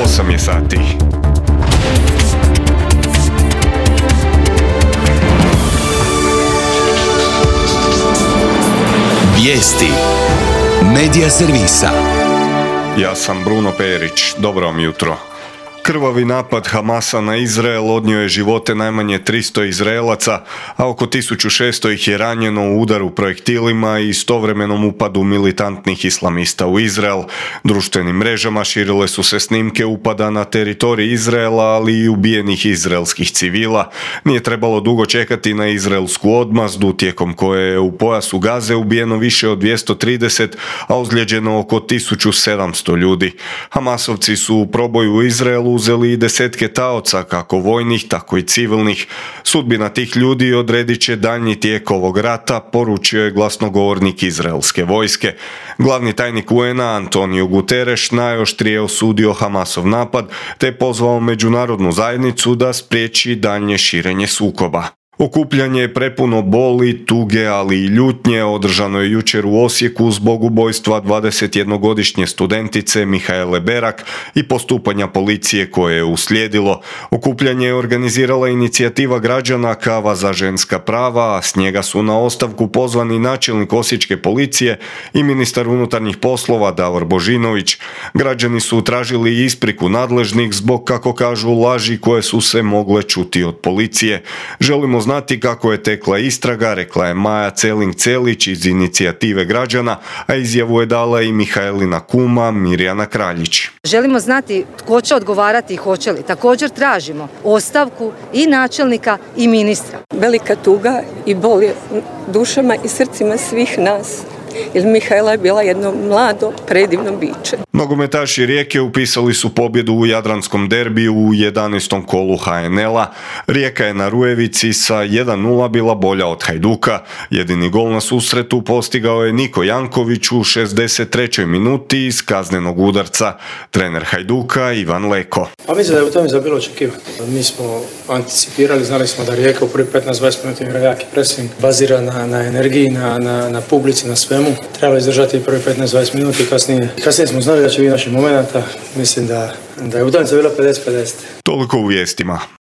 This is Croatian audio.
8 je sati. Vijesti Medija servisa. Ja sam Bruno Perić. Dobro vam jutro. Krvavi napad Hamasa na Izrael odnio je živote najmanje 300 Izraelaca, a oko 1600 ih je ranjeno u udaru projektilima i istovremenom upadu militantnih islamista u Izrael. Društvenim mrežama širile su se snimke upada na teritorij Izraela, ali i ubijenih izraelskih civila. Nije trebalo dugo čekati na izraelsku odmazdu, tijekom koje je u pojasu Gaze ubijeno više od 230, a ozlijeđeno oko 1700 ljudi. Hamasovci su u proboju u Izraelu uzeli i desetke taoca, kako vojnih, tako i civilnih. Sudbina tih ljudi odredit će daljnji tijek ovog rata, poručio je glasnogovornik izraelske vojske. Glavni tajnik UN-a Antonio Guterres najoštrije osudio Hamasov napad, te pozvao međunarodnu zajednicu da spriječi daljnje širenje sukoba. Okupljanje je prepuno boli, tuge, ali i ljutnje održano je jučer u Osijeku zbog ubojstva 21-godišnje studentice Mihaele Berak i postupanja policije koje je uslijedilo. Okupljanje je organizirala inicijativa građana Kava za ženska prava, a s njega su na ostavku pozvani načelnik osječke policije i ministar unutarnjih poslova Davor Božinović. Građani su tražili ispriku nadležnih zbog, kako kažu, laži koje su se mogle čuti od policije. Želimo znati kako je tekla istraga, rekla je Maja Celing-Celić iz inicijative građana, a izjavu je dala i Mihaelina kuma Mirjana Kraljić. Želimo znati tko će odgovarati i hoće li. Također tražimo ostavku i načelnika i ministra. Velika tuga i bol je dušama i srcima svih nas. Jer Mihaela je bila jedno mlado, predivno biće. Nogometaši Rijeke upisali su pobjedu u jadranskom derbiju u 11. kolu HNL-a. Rijeka je na Rujevici sa 1:0 bila bolja od Hajduka. Jedini gol na susretu postigao je Niko Janković u 63. minuti iz kaznenog udarca. Trener Hajduka Ivan Leko. A mislim da je u tome bilo očekivano. Mi smo anticipirali, znali smo da Rijeka u prvi 15-20 minuta igra jaki pressing, bazira na energiji, na publici, na svemu. Treba izdržati prvi 15-20 minuta i kasnije smo znali da će biti naših momenata. Mislim da je utakmica bila 50-50. Toliko u vijestima.